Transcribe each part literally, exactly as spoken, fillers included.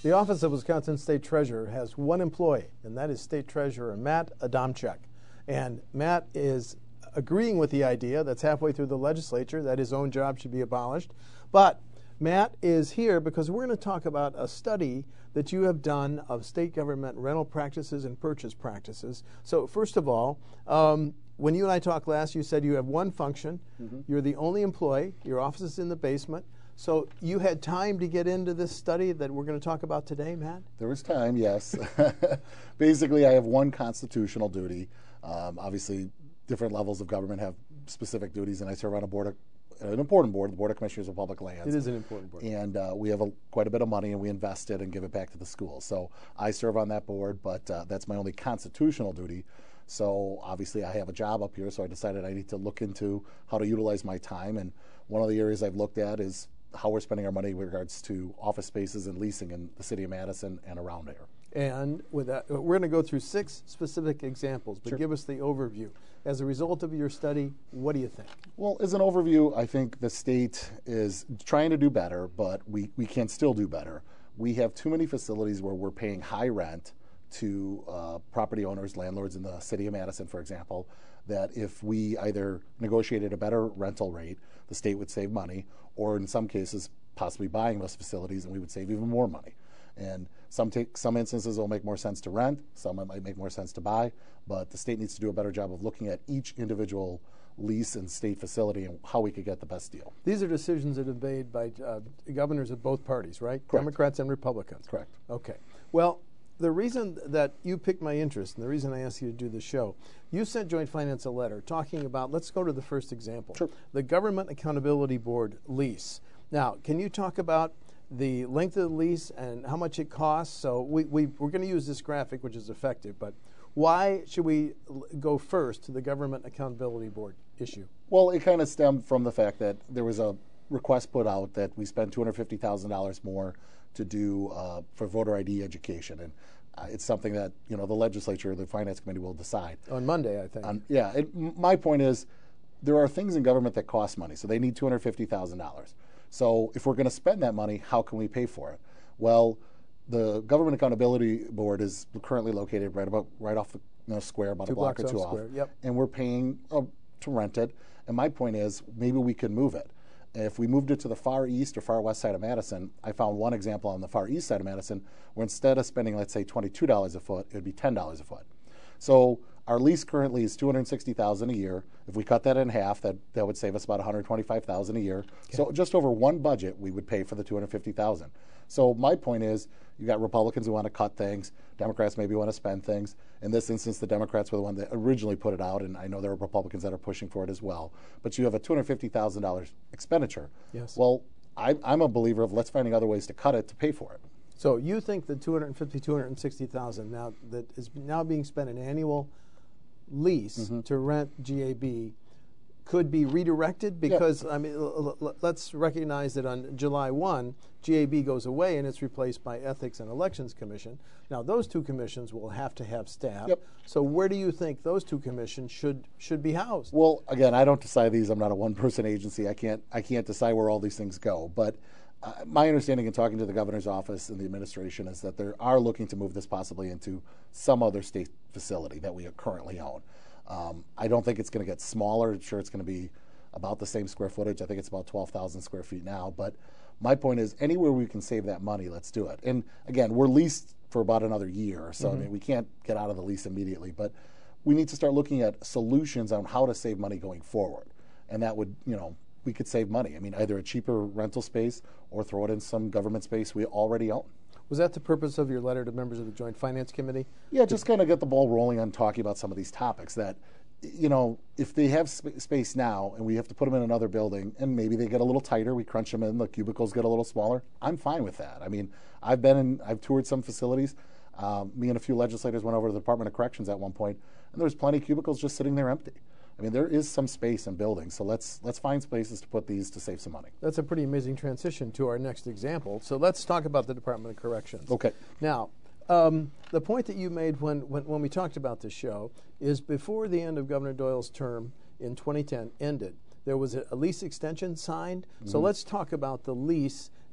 The Office of Wisconsin State Treasurer has one employee, and that is State Treasurer Matt Adamczyk. And Matt is agreeing with the idea that's halfway through the legislature that his own job should be abolished. But Matt is here because we're going to talk about a study that you have done of state government rental practices and purchase practices. So first of all, um, when you and I talked last, you said you have one function. Mm-hmm. You're the only employee. Your office is in the basement. So you had time to get into this study that we're going to talk about today, Matt? There was time, yes. Basically, I have one constitutional duty. Um, obviously, different levels of government have specific duties, and I serve on a board, of, an important board, the Board of Commissioners of Public Lands. It is an important board. And uh, we have a, quite a bit of money, and we invest it and give it back to the schools. So I serve on that board, but uh, that's my only constitutional duty. So obviously, I have a job up here, so I decided I need to look into how to utilize my time. And one of the areas I've looked at is how we're spending our money with regards to office spaces and leasing in the city of Madison and around there. And with that, we're going to go through six specific examples, but Sure. give us the overview. As a result of your study, what do you think? Well, as an overview, I think the state is trying to do better, but we, we can still do better. We have too many facilities where we're paying high rent to uh, property owners, landlords in the city of Madison, for example, that if we either negotiated a better rental rate, the state would save money, or in some cases, possibly buying those facilities, and we would save even more money. And some take, some instances will make more sense to rent, some it might make more sense to buy, but the state needs to do a better job of looking at each individual lease and state facility and how we could get the best deal. These are decisions that have made by uh, governors of both parties, right? Correct. Democrats and Republicans. Correct. Okay. Well, the reason that you piqued my interest and the reason I asked you to do the show, you sent Joint Finance a letter talking about, let's go to the first example, Sure. the Government Accountability Board lease. Now, can you talk about the length of the lease and how much it costs? So we, we, we're going to use this graphic, which is effective, but why should we l- go first to the Government Accountability Board issue? Well, it kind of stemmed from the fact that there was a request put out that we spend two hundred fifty thousand dollars more to do uh, for voter I D education. And uh, it's something that, you know, the legislature, the Finance Committee will decide. On Monday, I think. Um, yeah, it, my point is there are things in government that cost money, so they need two hundred fifty thousand dollars. So if we're going to spend that money, how can we pay for it? Well, the Government Accountability Board is currently located right about right off the you know, square, about two a block or blocks two off off. Square, yep. And we're paying uh, to rent it. And my point is maybe we could move it. If we moved it to the far east or far west side of Madison, I found one example on the far east side of Madison where instead of spending, let's say, twenty-two dollars a foot, it would be ten dollars a foot. So our lease currently is two hundred sixty thousand dollars a year. If we cut that in half, that, that would save us about one hundred twenty-five thousand dollars a year. Okay. So just over one budget, we would pay for the two hundred fifty thousand dollars. So my point is, you got Republicans who want to cut things, Democrats maybe want to spend things. In this instance, the Democrats were the one that originally put it out, and I know there are Republicans that are pushing for it as well. But you have a two hundred fifty thousand dollars expenditure. Yes. Well, I, I'm a believer of let's finding other ways to cut it to pay for it. So you think the two hundred fifty, two hundred sixty thousand now that is now being spent an annual lease mm-hmm. to rent G A B could be redirected? Because yeah. I mean, l- l- let's recognize that on July first, G A B goes away and it's replaced by Ethics and Elections Commission. Now, those two commissions will have to have staff. Yep. So where do you think those two commissions should should be housed? Well, again, I don't decide these. I'm not a one-person agency. I can't I can't decide where all these things go. But uh, my understanding in talking to the governor's office and the administration is that they are looking to move this possibly into some other state facility that we currently own. Um, I don't think it's going to get smaller. I'm sure it's going to be about the same square footage. I think it's about twelve thousand square feet now. But my point is, anywhere we can save that money, let's do it. And again, we're leased for about another year, so mm-hmm. I mean, we can't get out of the lease immediately. But we need to start looking at solutions on how to save money going forward. And that would, you know, we could save money. I mean, either a cheaper rental space or throw it in some government space we already own. Was that the purpose of your letter to members of the Joint Finance Committee? Yeah, just kind of get the ball rolling on talking about some of these topics that, you know, if they have sp- space now and we have to put them in another building and maybe they get a little tighter, we crunch them in, the cubicles get a little smaller, I'm fine with that. I mean, I've been in, I've toured some facilities. Um, me and a few legislators went over to the Department of Corrections at one point, and there was plenty of cubicles just sitting there empty. I mean, there is some space in buildings, so let's let's find spaces to put these to save some money. That's a pretty amazing transition to our next example. So let's talk about the Department of Corrections. Okay. Now, um, the point that you made when, when, when we talked about this show is before the end of Governor Doyle's term in twenty ten ended, there was a, a lease extension signed. Mm-hmm. So let's talk about the lease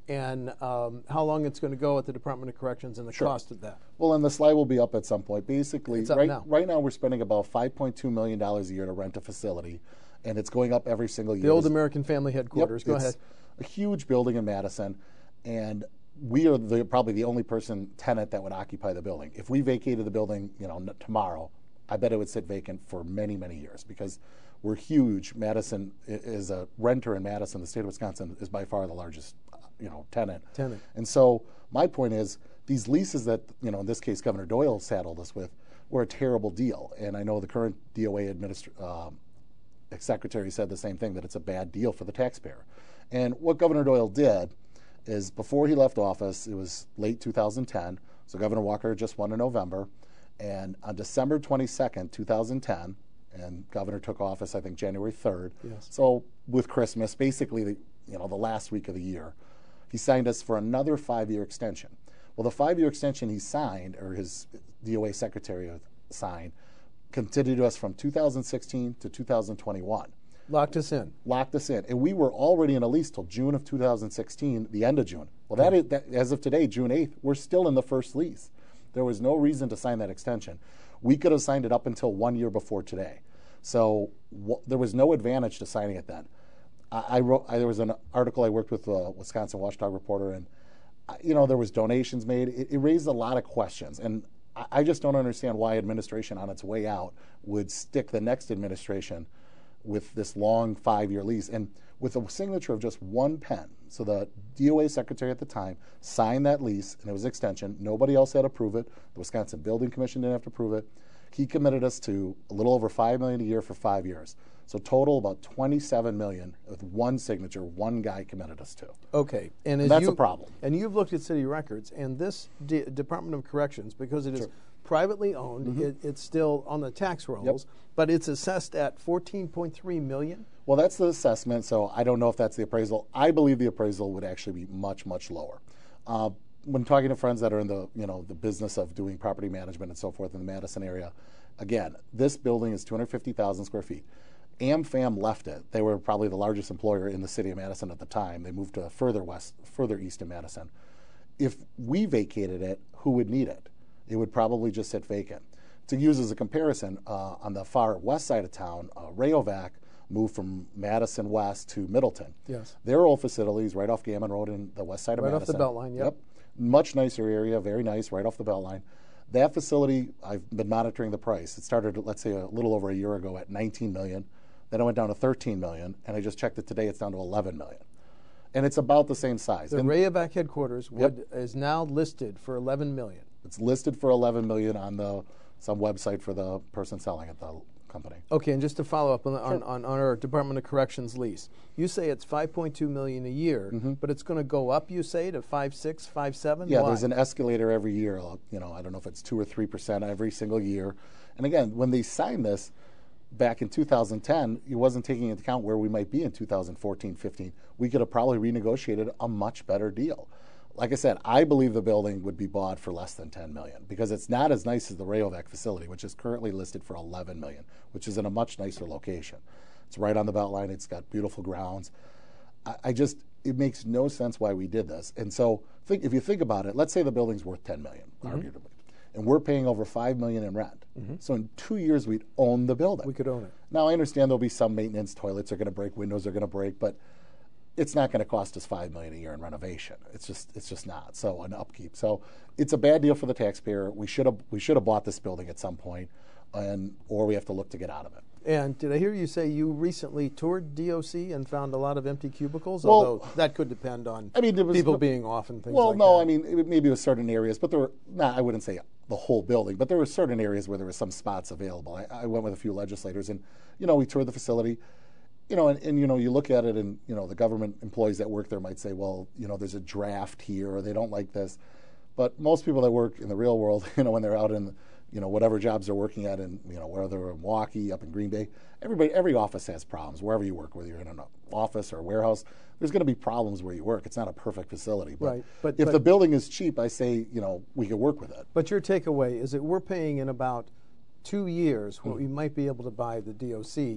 and um, how long it's going to go at the Department of Corrections and the Sure. cost of that. Well, and the slide will be up at some point. Basically, It's up right now. right now we're spending about five point two million dollars a year to rent a facility, and it's going up every single year. The old There's- American Family Headquarters. Yep, Go it's ahead. a huge building in Madison, and we are the, probably the only person tenant that would occupy the building. If we vacated the building, you know, n- tomorrow, I bet it would sit vacant for many, many years because we're huge. Madison i- is a renter in Madison. The state of Wisconsin is by far the largest, uh, you know, tenant. Tenant. And so my point is, these leases that, you know, in this case, Governor Doyle saddled us with, were a terrible deal. And I know the current D O A administrator. Um, Secretary said the same thing, that it's a bad deal for the taxpayer. And what Governor Doyle did is, before he left office, it was late two thousand ten, so Governor Walker just won in November, and on December twenty-second, two thousand ten, and Governor took office, I think, January third, Yes. so with Christmas, basically, the, you know, the last week of the year, he signed us for another five-year extension. Well, the five-year extension he signed, or his D O A secretary signed, continued us from two thousand sixteen to two thousand twenty-one. Locked us in. Locked us in. And we were already in a lease till June of two thousand sixteen, the end of June. Well, that is, that, as of today, June eighth, we're still in the first lease. There was no reason to sign that extension. We could have signed it up until one year before today. So w- there was no advantage to signing it then. I, I wrote. I, there was an article I worked with a Wisconsin Watchdog reporter, and I, you know, there was donations made. It, it raised a lot of questions, and I, I just don't understand why administration on its way out would stick the next administration with this long five-year lease, and with a signature of just one pen. So the D O A secretary at the time signed that lease, and it was extension. Nobody else had to approve it. The Wisconsin Building Commission didn't have to approve it. He committed us to a little over five million dollars a year for five years. So total about twenty-seven million dollars with one signature, one guy committed us to. Okay, and, as And that's you, a problem. And you've looked at city records, and this D- Department of Corrections, because it is Sure. privately owned, Mm-hmm. it, it's still on the tax rolls, but it's assessed at fourteen point three million dollars. Well, that's the assessment, so I don't know if that's the appraisal. I believe the appraisal would actually be much, much lower. Uh, when talking to friends that are in the, you know, the business of doing property management and so forth in the Madison area, again, this building is two hundred fifty thousand square feet. AmFam left it. They were probably the largest employer in the city of Madison at the time. They moved to further west, further east in Madison. If we vacated it, who would need it? It would probably just sit vacant. To use as a comparison, uh, on the far west side of town, uh, Rayovac moved from Madison West to Middleton. Yes. Their old facilities right off Gammon Road in the west side of Right off the Madison. Beltline, yep. Much nicer area, very nice, right off the Beltline. That facility, I've been monitoring the price. It started, let's say, a little over a year ago at nineteen million dollars. Then it went down to thirteen million dollars, and I just checked it today. It's down to eleven million dollars. And it's about the same size. The And Rayovac headquarters Yep. would, is now listed for eleven million dollars. it's listed for eleven million dollars on the some website for the person selling it, the company. Okay, and just to follow up on, the, on, on, on our Department of Corrections lease, you say it's five point two million dollars a year, but it's going to go up, you say, to five six, five seven? Yeah, Why? there's an escalator every year. uh, You know, I don't know if it's two or three percent every single year. And again, when they signed this back in two thousand ten, it wasn't taking into account where we might be in two thousand fourteen, fifteen. We could have probably renegotiated a much better deal. Like I said, I believe the building would be bought for less than ten million dollars because it's not as nice as the Rayovac facility, which is currently listed for eleven million dollars, which is in a much nicer location. It's right on the Beltline. It's got beautiful grounds. I, I just, it makes no sense why we did this. And so, think, if you think about it, let's say the building's worth ten million dollars, mm-hmm. arguably, and we're paying over five million dollars in rent. Mm-hmm. So in two years, we'd own the building. We could own it. Now I understand there'll be some maintenance. Toilets are going to break, windows are going to break, but it's not going to cost us five million dollars a year in renovation. It's just, it's just not. So an upkeep. So it's a bad deal for the taxpayer. We should have, we should have bought this building at some point, and or we have to look to get out of it. And did I hear you say you recently toured D O C and found a lot of empty cubicles? Well, Although that could depend on I mean, there was people no- being off and things Well, like no, that. I mean, it, maybe it was certain areas, but there were, nah, I wouldn't say the whole building, but there were certain areas where there were some spots available. I, I went with a few legislators, and, you know, we toured the facility, you know, and, and, you know, you look at it, and, you know, the government employees that work there might say, well, you know, there's a draft here, or they don't like this. But most people that work in the real world, you know, when they're out in, you know, whatever jobs they're working at, in, you know, whether they're in Milwaukee, up in Green Bay, everybody, every office has problems. Wherever you work, whether you're in an office or a warehouse, there's going to be problems where you work. It's not a perfect facility. But Right, but- if but- the building is cheap, I say, you know, we could work with it. But your takeaway is that we're paying in about two years what Hmm. we might be able to buy the D O C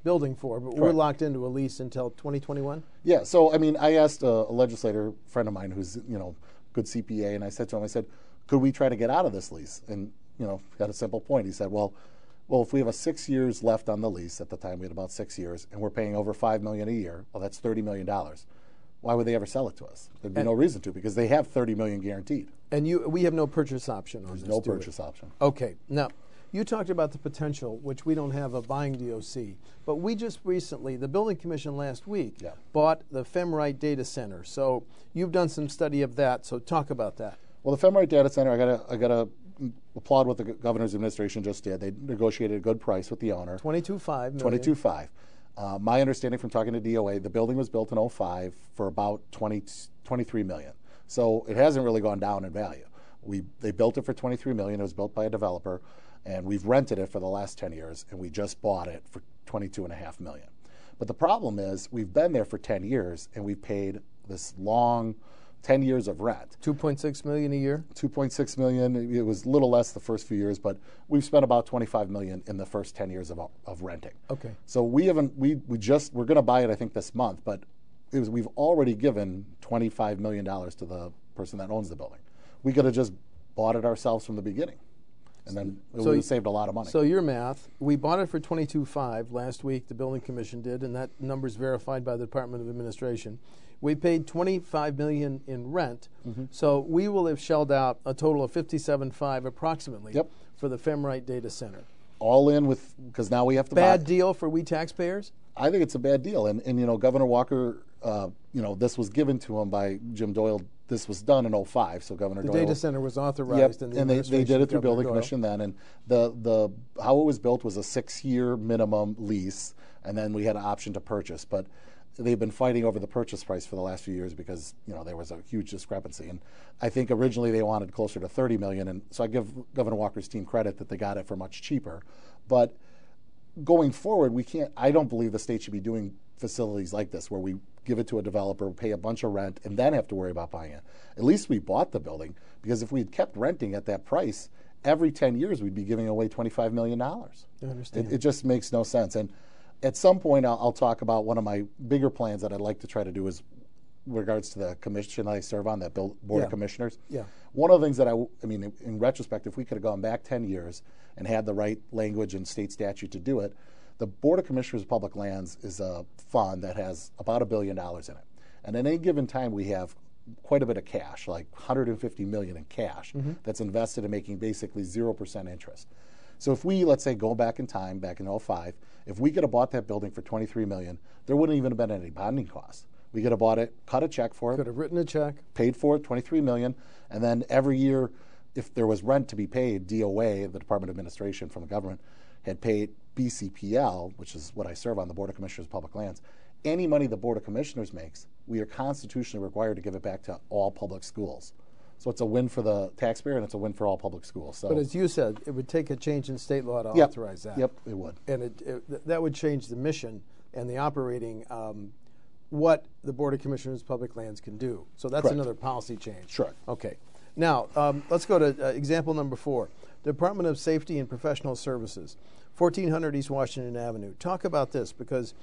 building for, but we're Correct. locked into a lease until twenty twenty-one? Yeah, so I mean, I asked a, a legislator friend of mine who's, you know, good C P A, and I said to him, I said, could we try to get out of this lease? And, you know, got a simple point. He said, well, well, if we have a six years left on the lease, at the time we had about six years, and we're paying over five million dollars a year, well, that's thirty million dollars. Why would they ever sell it to us? There'd be and, no reason to, because they have thirty million dollars guaranteed. And you, we have no purchase option on There's this, no do we? purchase option. Okay, now, you talked about the potential, which we don't have a buying D O C, but we just recently, the Building Commission last week, Yeah. bought the Femrite Data Center. So you've done some study of that, so talk about that. Well, the Femrite Data Center, I gotta, I gotta applaud what the governor's administration just did. They negotiated a good price with the owner. twenty-two point five million. twenty-two point five. Uh, my understanding from talking to D O A, the building was built in oh five for about twenty, twenty-three million. So it hasn't really gone down in value. We they built it for twenty-three million. It was built by a developer, and we've rented it for the last ten years, and we just bought it for twenty-two and a half million. But the problem is we've been there for ten years, and we've paid this long ten years of rent. two point six million a year? two point six million. It was a little less the first few years, but we've spent about twenty-five million in the first ten years of, of renting. Okay. So we haven't, we, we just, we're going to buy it, I think, this month, but it was, we've already given twenty-five million dollars to the person that owns the building. We could have just bought it ourselves from the beginning, and then it So would you- have saved a lot of money. So your math, we bought it for twenty-two point five last week, the Building Commission did, and that number's verified by the Department of Administration. We paid twenty-five million dollars in rent, Mm-hmm. so we will have shelled out a total of fifty-seven point five approximately Yep. for the Femrite Data Center. All in with, because now we have to Bad buy. deal for we taxpayers? I think it's a bad deal. And, and you know, Governor Walker, uh, you know, this was given to him by Jim Doyle. This was done in oh five, so Governor The Doyle. data center was Yep, authorized in the and they, they administration did of it through Governor Building Doyle. Commission then. And the, the how it was built was a six-year minimum lease, and then we had an option to purchase. But they've been fighting over the purchase price for the last few years because, you know, there was a huge discrepancy. And I think originally they wanted closer to thirty million dollars, and so I give Governor Walker's team credit that they got it for much cheaper. But going forward, we can't, I don't believe the state should be doing facilities like this where we give it to a developer, pay a bunch of rent, and then have to worry about buying it. At least we bought the building, because if we had kept renting at that price, every ten years we'd be giving away twenty-five million dollars. I understand. It, it just makes no sense. And at some point, I'll, I'll talk about one of my bigger plans that I'd like to try to do is regards to the commission I serve on, that Board Yeah. of Commissioners. Yeah. One of the things that I, w- I mean, in, in retrospect, if we could have gone back ten years and had the right language and state statute to do it, the Board of Commissioners of Public Lands is a fund that has about a billion dollars in it. And at any given time, we have quite a bit of cash, like one hundred fifty million dollars in cash, Mm-hmm. that's invested in making basically zero percent interest. So if we, let's say, go back in time, back in oh five, if we could have bought that building for twenty-three million dollars, there wouldn't even have been any bonding costs. We could have bought it, cut a check for it, Could have written a check. paid for it, twenty-three million dollars, and then every year, if there was rent to be paid, D O A, the Department of Administration from the government, had paid B C P L, which is what I serve on, the Board of Commissioners of Public Lands. Any money the Board of Commissioners makes, we are constitutionally required to give it back to all public schools. So it's a win for the taxpayer, and it's a win for all public schools. So, But as you said, it would take a change in state law to Yep. authorize that. Yep, it would. And it, it, th- that would change the mission and the operating, um, what the Board of Commissioners of Public Lands can do. So that's Correct. another policy change. Sure. Okay. Now, um, let's go to uh, example number four. Department of Safety and Professional Services, fourteen hundred East Washington Avenue. Talk about this, because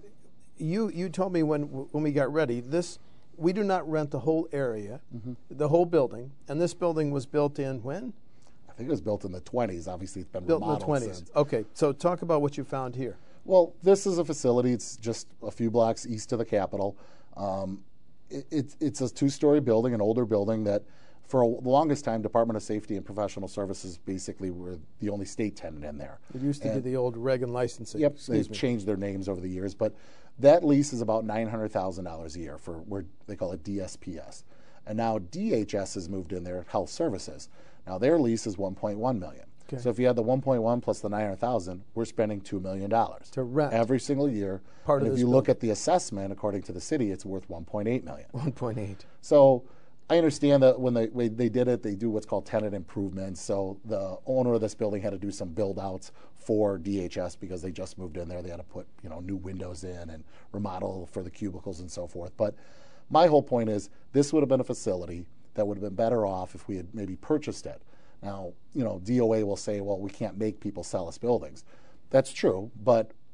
you you told me when when we got ready, this we do not rent the whole area, Mm-hmm. the whole building, and this building was built in when? I think it was built in the twenties. Obviously, it's been Built in the remodeled twenties. since. Okay, so talk about what you found here. Well, this is a facility. It's just a few blocks east of the Capitol. Um, it, it's it's a two-story building, an older building that, for a, the longest time, Department of Safety and Professional Services basically were the only state tenant in there. It used to And- be the old Reagan licensing. Yep, Excuse they've me. changed their names over the years, but that lease is about nine hundred thousand dollars a year for where they call it D S P S. And now D H S has moved in there, Health Services. Now their lease is one point one million dollars. Okay. So if you had the one point one plus the nine hundred thousand dollars, we're spending two million dollars To rent. every single year. Part and of if this you look building. at the assessment, according to the city, it's worth one point eight million dollars. one point eight. So I understand that when they when they did it, they do what's called tenant improvements. So the owner of this building had to do some build outs for D H S because they just moved in there. They had to put, you know, new windows in and remodel for the cubicles and so forth. But my whole point is this would have been a facility that would have been better off if we had maybe purchased it. Now, you know, D O A will say, well, we can't make people sell us buildings. That's true, but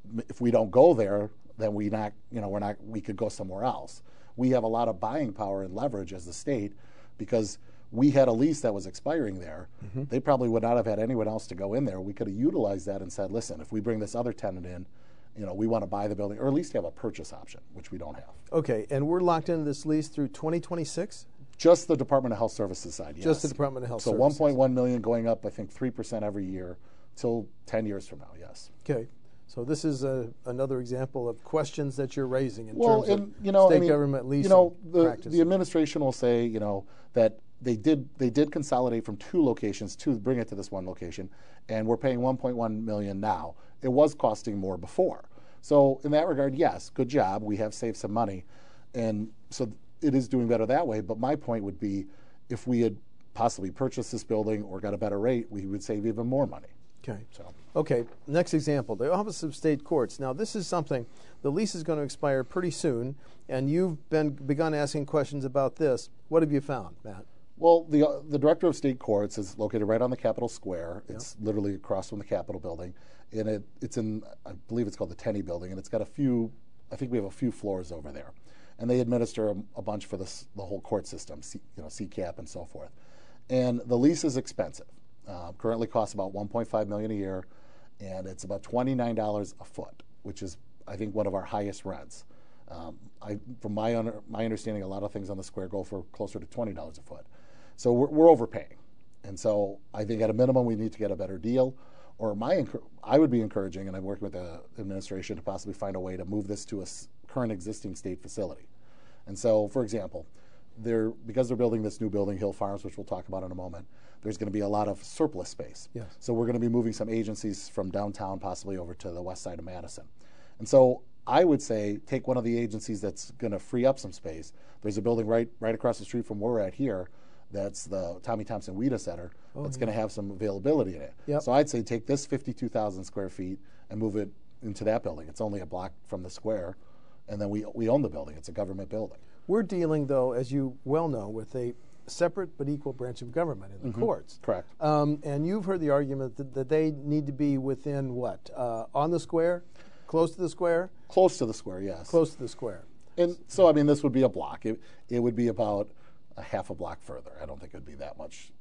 if we don't go there, then we not, you know, we're not, we could go somewhere else. We have a lot of buying power and leverage as the state because we had a lease that was expiring there. Mm-hmm. They probably would not have had anyone else to go in there. We could have utilized that and said, listen, if we bring this other tenant in, you know, we want to buy the building, or at least have a purchase option, which we don't have. Okay, and we're locked into this lease through twenty twenty-six? Just the Department of Health Services side, yes. Just the Department of Health so Services. So one point one million going up, I think three percent every year till ten years from now, yes. Okay. So this is a, another example of questions that you're raising in well, terms and, of you know, state I mean, government leasing you know, the, practices. The administration will say, you know, that they did they did consolidate from two locations to bring it to this one location, and we're paying one point one million now. It was costing more before. So in that regard, yes, good job. We have saved some money, and so it is doing better that way. But my point would be, if we had possibly purchased this building or got a better rate, we would save even more money. Okay. So. Okay. Next example, the Office of State Courts. Now, this is something, the lease is going to expire pretty soon, and you've been begun asking questions about this. What have you found, Matt? Well, the uh, the Director of State Courts is located right on the Capitol Square. Yep. It's literally across from the Capitol building, and it it's in, I believe it's called the Tenney building, and it's got a few, I think we have a few floors over there, and they administer a, a bunch for this, the whole court system, C, you know, C CAP and so forth, and the lease is expensive. Uh, currently costs about one point five million dollars a year, and it's about twenty-nine dollars a foot, which is, I think, one of our highest rents. Um, I, from my under, my understanding, a lot of things on the square go for closer to twenty dollars a foot. So we're, we're overpaying. And so I think at a minimum we need to get a better deal. Or my I would be encouraging, and I'm working with the administration to possibly find a way to move this to a current existing state facility. And so, for example, they're, because they're building this new building, Hill Farms, which we'll talk about in a moment, there's going to be a lot of surplus space. Yes. So we're going to be moving some agencies from downtown possibly over to the west side of Madison. And so I would say take one of the agencies that's going to free up some space. There's a building right right across the street from where we're at here. That's the Tommy Thompson WIDA Center. Oh, that's yeah. going to have some availability in it. Yep. So I'd say take this fifty-two thousand square feet and move it into that building. It's only a block from the square, and then we we own the building. It's a government building. We're dealing, though, as you well know, with a separate but equal branch of government in the mm-hmm. courts. Correct. Um, and you've heard the argument that, that they need to be within what? Uh, on the square? Close to the square? Close to the square, yes. Close to the square. And so, I mean, this would be a block. It, it would be about a half a block further. I don't think it would be that much.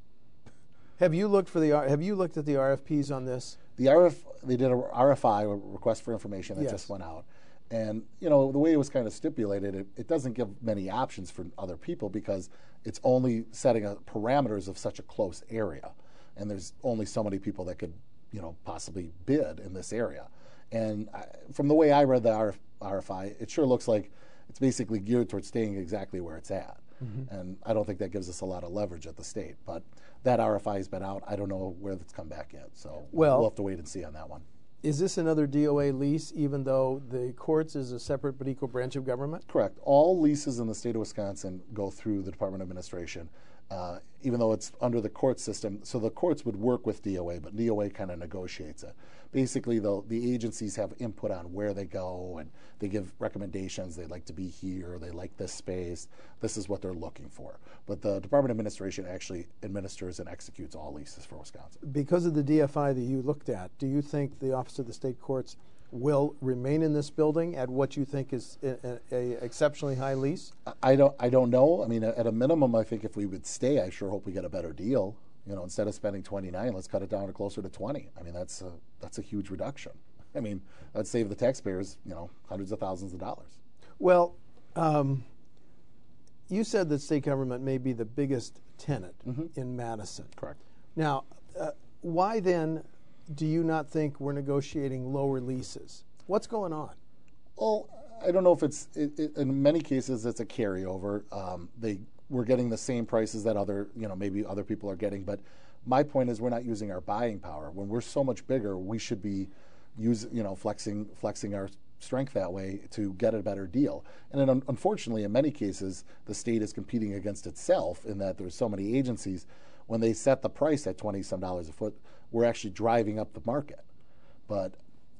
Have you looked for the Have you looked at the R F Ps on this? The R F they did a R F I, a request for information, that yes. just went out. And, you know, the way it was kind of stipulated, it, it doesn't give many options for other people because it's only setting a parameters of such a close area. And there's only so many people that could, you know, possibly bid in this area. And I, from the way I read the R F I, it sure looks like it's basically geared towards staying exactly where it's at. Mm-hmm. And I don't think that gives us a lot of leverage at the state. But that R F I has been out. I don't know where it's come back yet. So well, we'll have to wait and see on that one. Is this another D O A lease, even though the courts is a separate but equal branch of government? Correct. All leases in the state of Wisconsin go through the Department of Administration, uh, even though it's under the court system. So the courts would work with D O A, but D O A kind of negotiates it. Basically, the, the agencies have input on where they go, and they give recommendations. They'd like to be here. They like this space. This is what they're looking for. But the Department of Administration actually administers and executes all leases for Wisconsin. Because of the D F I that you looked at, do you think the Office of the State Courts will remain in this building at what you think is a, a, a exceptionally high lease? I don't. I don't know. I mean, at a minimum, I think if we would stay, I sure hope we get a better deal. You know, instead of spending twenty-nine, let's cut it down to closer to twenty. I mean, that's a, that's a huge reduction. I mean, that'd save the taxpayers, you know, hundreds of thousands of dollars. Well, um, you said that state government may be the biggest tenant mm-hmm. in Madison. Correct. Now, uh, why then do you not think we're negotiating lower leases? What's going on? Well, I don't know if it's, it, it, in many cases, it's a carryover. Um, they we're getting the same prices that other, you know, maybe other people are getting. But my point is we're not using our buying power. When we're so much bigger, we should be use, you know, flexing flexing our strength that way to get a better deal. And then, unfortunately, in many cases, the state is competing against itself in that there's so many agencies. When they set the price at twenty some dollars a foot, we're actually driving up the market. But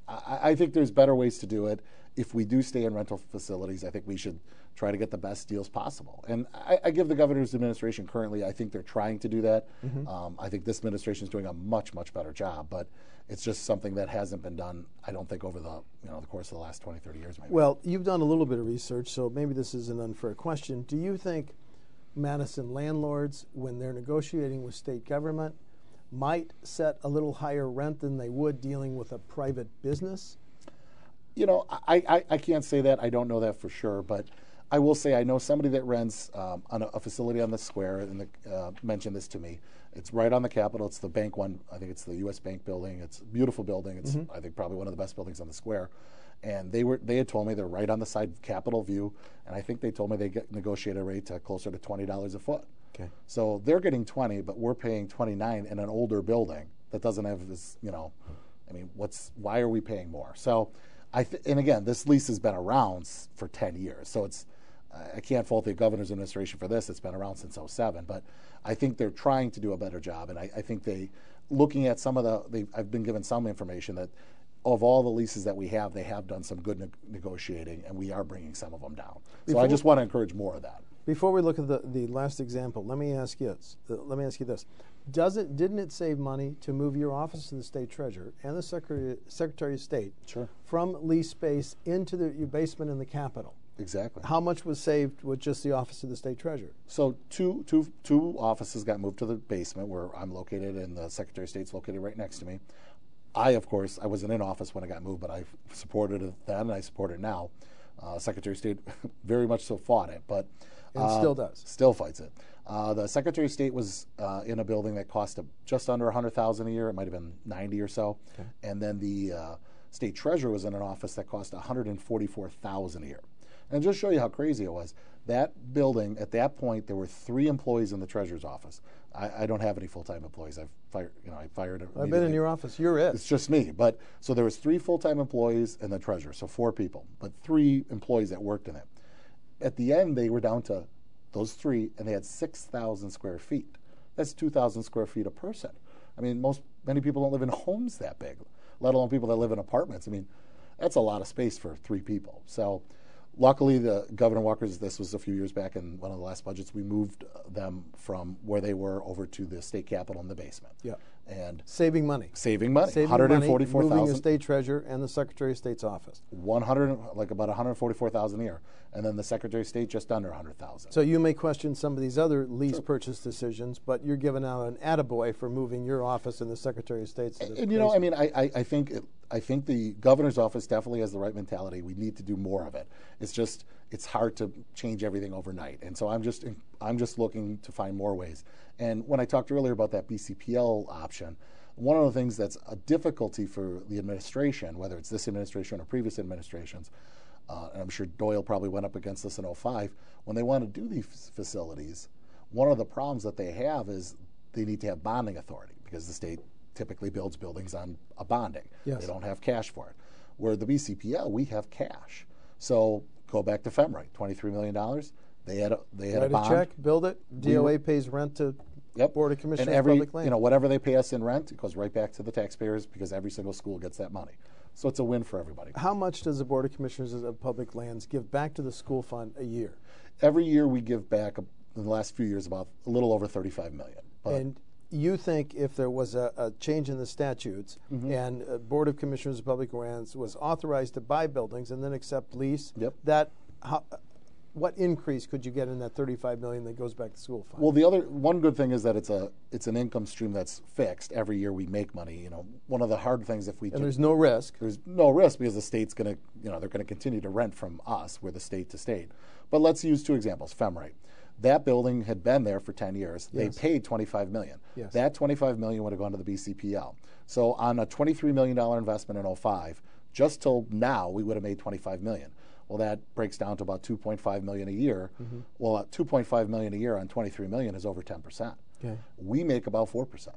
I, I think there's better ways to do it. If we do stay in rental facilities, I think we should try to get the best deals possible. And I, I give the governor's administration currently, I think they're trying to do that. Mm-hmm. um, I think this administration is doing a much, much better job, but it's just something that hasn't been done, I don't think, over the you know the course of the last twenty, thirty years. Maybe. Well, you've done a little bit of research, so maybe this is an unfair question. Do you think Madison landlords, when they're negotiating with state government, might set a little higher rent than they would dealing with a private business? You know, I, I, I can't say that. I don't know that for sure, but I will say I know somebody that rents um, on a, a facility on the square and the, uh, mentioned this to me. It's right on the Capitol. It's the Bank One. I think it's the U S Bank building. It's a beautiful building. It's mm-hmm. I think probably one of the best buildings on the square. And they were they had told me they're right on the side of Capitol View, and I think they told me they get negotiate a rate to closer to twenty dollars a foot. Okay. So they're getting twenty, but we're paying twenty-nine in an older building that doesn't have this. You know, I mean, what's why are we paying more? So, I th- and again, this lease has been around for ten years, so it's. I can't fault the governor's administration for this. It's been around since oh seven, but I think they're trying to do a better job. And I, I think they, looking at some of the, they, I've been given some information that of all the leases that we have, they have done some good ne- negotiating, and we are bringing some of them down. Before, so I just want to encourage more of that. Before we look at the, the last example, let me ask you this. Uh, let me ask you this: Does it didn't it save money to move your office to the state treasurer and the secretary secretary of state sure. from lease space into the, your basement in the Capitol? Exactly. How much was saved with just the office of the state treasurer? So two, two, two offices got moved to the basement where I'm located, and the Secretary of State's located right next to me. I, of course, I wasn't in office when it got moved, but I supported it then, and I support it now. Uh, Secretary of State very much so fought it, but and uh, still does. Still fights it. Uh, the Secretary of State was uh, in a building that cost a, just under one hundred thousand dollars a year. It might have been ninety or so, okay. And then the uh, state treasurer was in an office that cost one hundred forty-four thousand dollars a year. And just show you how crazy it was. That building, at that point, there were three employees in the treasurer's office. I, I don't have any full-time employees. I've fired, you know, I fired. I've been in your office. You're it. It's just me. But so there was three full-time employees and the treasurer, so four people, but three employees that worked in it. At the end, they were down to those three, and they had six thousand square feet. That's two thousand square feet a person. I mean, most many people don't live in homes that big, let alone people that live in apartments. I mean, that's a lot of space for three people. So. Luckily, the Governor Walker's, this was a few years back in one of the last budgets, we moved them from where they were over to the state capitol in the basement. Yeah. And saving money. Saving money. Saving one hundred forty-four thousand money, moving the state treasurer and the Secretary of State's office. one hundred, like about one hundred forty-four thousand a year. And then the Secretary of State just under one hundred thousand. So you may question some of these other lease sure. purchase decisions, but you're giving out an attaboy for moving your office and the Secretary of State's. And, and you know, I mean, I, I, I think it, I think the governor's office definitely has the right mentality. We need to do more of it. It's just it's hard to change everything overnight, and so I'm just I'm just looking to find more ways. And when I talked earlier about that B C P L option, one of the things that's a difficulty for the administration, whether it's this administration or previous administrations, uh, and I'm sure Doyle probably went up against this in oh five, when they want to do these facilities, one of the problems that they have is they need to have bonding authority because the state typically builds buildings on a bonding. Yes. They don't have cash for it. Where the B C P L, we have cash. So go back to FEMRIGHT, twenty-three million dollars. They had a, they had Write a bond. a check, build it. D O A we, pays rent to yep. Board of Commissioners and every, Public Land. You know, whatever they pay us in rent, it goes right back to the taxpayers because every single school gets that money. So it's a win for everybody. How much does the Board of Commissioners of Public Lands give back to the school fund a year? Every year we give back, a, in the last few years, about a little over thirty-five million dollars. And you think if there was a, a change in the statutes mm-hmm. and a Board of Commissioners of Public Lands was authorized to buy buildings and then accept lease, yep. that how, what increase could you get in that thirty-five million dollars that goes back to school fund? Well, the other one good thing is that it's a it's an income stream that's fixed. Every year we make money. You know, one of the hard things if we and there's no risk. There's no risk because the state's going to you know they're going to continue to rent from us. We're the state to state. But let's use two examples. FEMRIGHT. That building had been there for ten years. Yes. They paid twenty-five million dollars. Yes. That twenty-five million dollars would have gone to the B C P L. So on a twenty-three million dollars investment in oh five, just till now we would have made twenty-five million dollars. Well, that breaks down to about two point five million dollars a year. Mm-hmm. Well, two point five million dollars a year on twenty-three million dollars is over ten percent. Okay. We make about four percent.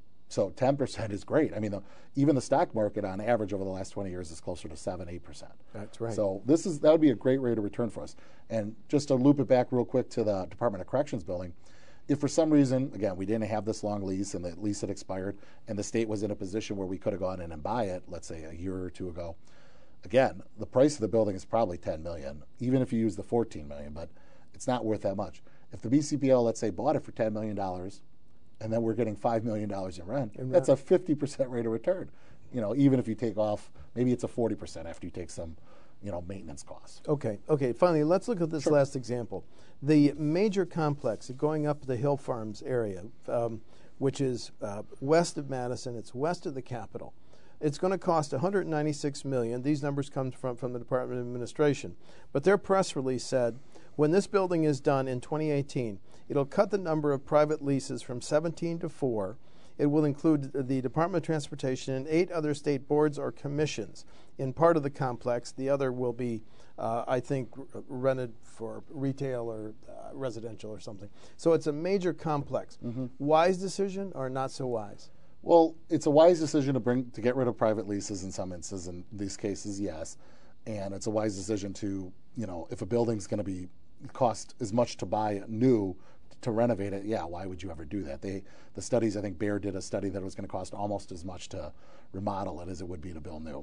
So ten percent is great. I mean, the, even the stock market on average over the last twenty years is closer to seven, eight percent. That's right. So this is that would be a great rate of return for us. And just to loop it back real quick to the Department of Corrections building, if for some reason, again, we didn't have this long lease and the lease had expired and the state was in a position where we could have gone in and buy it, let's say a year or two ago, again, the price of the building is probably ten million dollars, even if you use the fourteen million dollars, but it's not worth that much. If the B C P L, let's say, bought it for ten million dollars and then we're getting five million dollars in rent, in that's rent. a fifty percent rate of return. You know, even if you take off, maybe it's a forty percent after you take some, you know, maintenance costs. Okay, okay, finally, let's look at this sure. last example. The major complex going up the Hill Farms area, um, which is uh, west of Madison, it's west of the Capitol. It's going to cost one hundred ninety-six million dollars. These numbers come from, from the Department of Administration. But their press release said, when this building is done in twenty eighteen, it'll cut the number of private leases from seventeen to four. It will include the Department of Transportation and eight other state boards or commissions in part of the complex. The other will be, uh, I think, r- rented for retail or uh, residential or something. So it's a major complex. Mm-hmm. Wise decision or not so wise? Well, it's a wise decision to bring to get rid of private leases in some instances. In these cases, yes, and it's a wise decision to, you know, if a building's going to be cost as much to buy new to renovate it, yeah, why would you ever do that? They, the studies, I think Baird did a study that it was going to cost almost as much to remodel it as it would be to build new.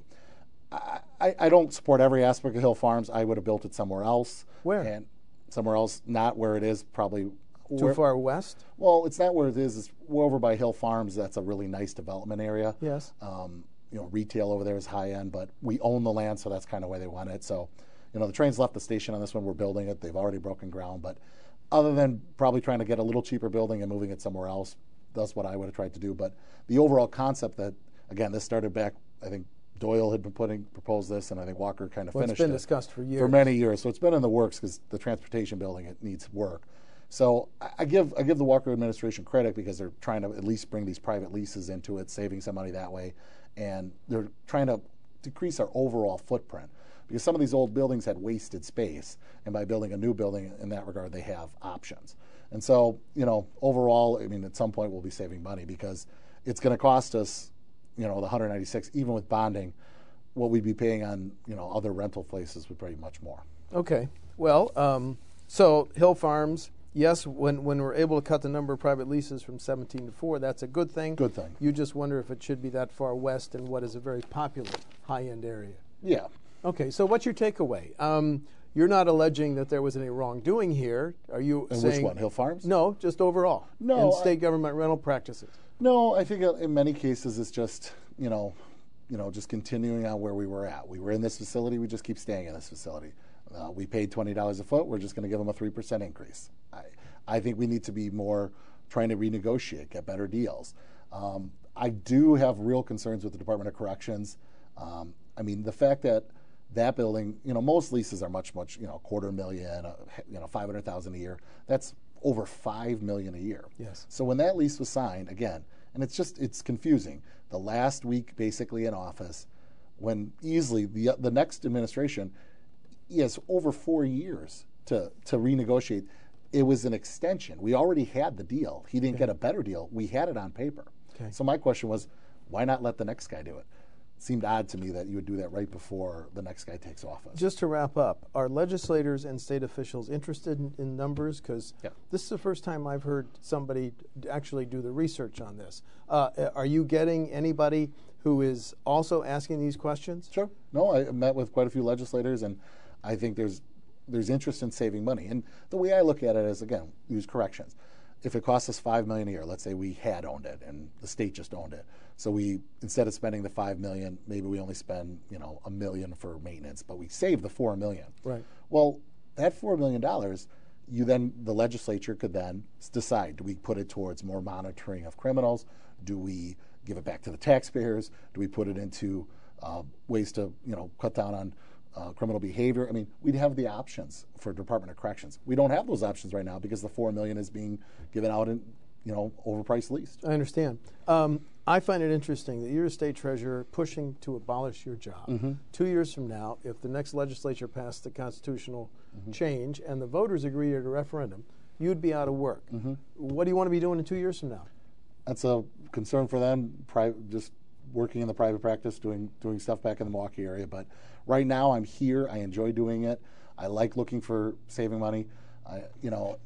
I, I, I don't support every aspect of Hill Farms. I would have built it somewhere else. Where? And somewhere else, not where it is, probably. Too where, far west? Well, it's not where it is. It's over by Hill Farms. That's a really nice development area. Yes. Um, you know, retail over there is high end, but we own the land, so that's kind of why they want it. So, you know, the train's left the station on this one. We're building it. They've already broken ground, but other than probably trying to get a little cheaper building and moving it somewhere else, that's what I would have tried to do. But the overall concept that, again, this started back, I think Doyle had been putting proposed this, and I think Walker kind of well, finished it. It's been it discussed for years. For many years. So it's been in the works because the transportation building, it needs work. So I give I give the Walker administration credit because they're trying to at least bring these private leases into it, saving some money that way, and they're trying to decrease our overall footprint because some of these old buildings had wasted space, and by building a new building in that regard, they have options. And so, you know, overall, I mean, at some point we'll be saving money because it's going to cost us, you know, the one hundred ninety-six, even with bonding, what we'd be paying on, you know, other rental places would be much more. Okay. Well, um, so Hill Farms. Yes, when, when we're able to cut the number of private leases from seventeen to four, that's a good thing. Good thing. You just wonder if it should be that far west in what is a very popular high-end area. Yeah. Okay, so what's your takeaway? Um, you're not alleging that there was any wrongdoing here. Are you and saying... which one, Hill Farms? No, just overall. No. In state I, government rental practices. No, I think in many cases it's just, you know, you know, just continuing on where we were at. We were in this facility, we just keep staying in this facility. Uh, we paid twenty dollars a foot, we're just going to give them a three percent increase. I, I think we need to be more trying to renegotiate, get better deals. Um, I do have real concerns with the Department of Corrections. Um, I mean, the fact that that building, you know, most leases are much, much, you know, quarter million, uh, you know, five hundred thousand a year. That's over five million a year. Yes. So when that lease was signed, again, and it's just, it's confusing. The last week, basically in office, when easily the the next administration, he has over four years to to renegotiate. It was an extension. We already had the deal. He didn't okay. get a better deal. We had it on paper. Okay. So my question was, why not let the next guy do it? It seemed odd to me that you would do that right before the next guy takes office. Just to wrap up, are legislators and state officials interested in, in numbers? Because yeah. this is the first time I've heard somebody actually do the research on this. Uh, are you getting anybody who is also asking these questions? Sure. No, I met with quite a few legislators, and I think there's there's interest in saving money. And the way I look at it is, again, use corrections. If it costs us five million dollars a year, let's say we had owned it and the state just owned it. So we, instead of spending the five million dollars, maybe we only spend, you know, a million for maintenance, but we save the four million dollars. Right. Well, that four million dollars, you then, the legislature could then decide, do we put it towards more monitoring of criminals? Do we give it back to the taxpayers? Do we put it into uh, ways to, you know, cut down on Uh, criminal behavior? I mean, we'd have the options for Department of Corrections. We don't have those options right now because the four million is being given out in, you know, overpriced leased. I understand. Um, I find it interesting that you're a state treasurer pushing to abolish your job. Mm-hmm. Two years from now, if the next legislature passed the constitutional mm-hmm. change and the voters agree at a referendum, you'd be out of work. Mm-hmm. What do you want to be doing in two years from now? That's a concern for them. Pri- just working in the private practice, doing doing stuff back in the Milwaukee area. But right now, I'm here. I enjoy doing it. I like looking for saving money. I, you know,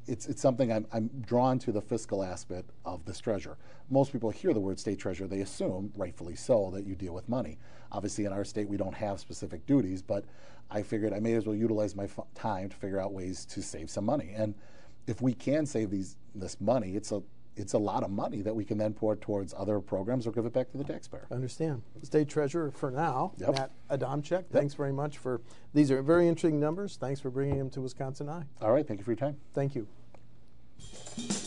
it's it's something I'm, I'm drawn to the fiscal aspect of this treasurer. Most people hear the word state treasurer, they assume, rightfully so, that you deal with money. Obviously, in our state, we don't have specific duties, but I figured I may as well utilize my f- time to figure out ways to save some money. And if we can save these this money, it's a it's a lot of money that we can then pour towards other programs or give it back to the taxpayer. I understand. State Treasurer for now, Yep. Matt Adamczyk. Yep. Thanks very much for, these are very interesting numbers. Thanks for bringing them to Wisconsin Eye. All right, thank you for your time. Thank you.